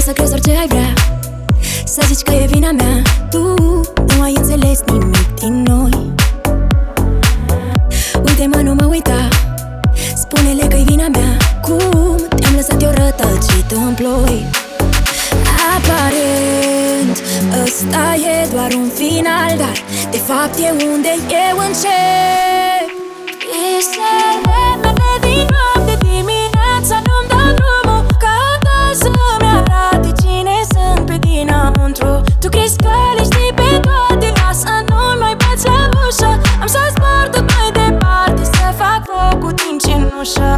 să crezi orice ai vrea, să zici că e vina mea. Tu nu ai înțeles nimic din noi. Uite-mă, nu mă uita, spune-le că-i vina mea. Cum te-am lăsat eu rătăcit în ploi. Aparent, ăsta e doar un final, dar de fapt e unde eu încep. Visele mele din noapte, dimineața nu-mi dau drumul, caută să-mi arate cine sunt pe dinăuntru. Tu crezi că le știi pe toate, lasă, nu-mi mai bați la ușă. Am să zbor tot mai departe, să fac focul din cenușă.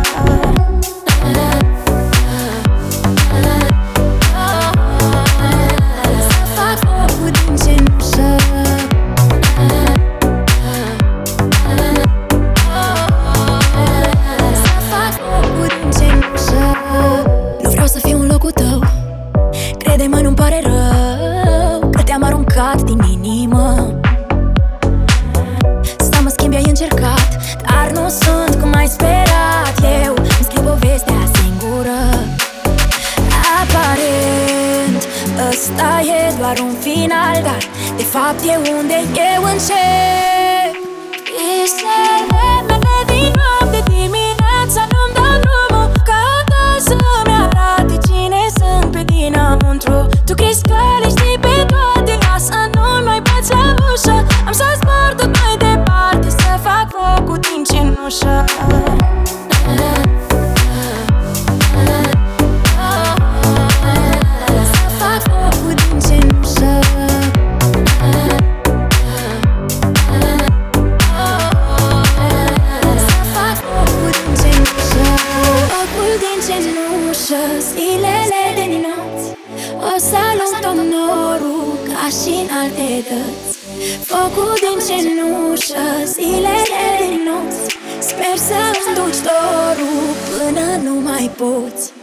Crede-mă, nu-mi pare rău că te-am aruncat din inimă. Să mă schimbi ai încercat, dar nu sunt cum ai sperat. Eu îmi scriu povestea singură. Aparent, ăsta e doar un final, dar de fapt e unde eu încep. Visele mele din noapte, dimineața nu-mi dau drumul, caută să-mi arate cine sunt pe dinăuntru. Tu crezi că le știi pe toate, lasă, nu-mi mai bați la ușă. Am să zbor tot mai departe, să fac focul din cenușă. Să fac focul din cenușă. Să fac focul din cenușă. Focul din cenușă, zilele de nopți, o să luăm tot norul ca și în alte dăți. Focul din cenușă, zilele de nopți, sper să-mi duci dorul până nu mai poți.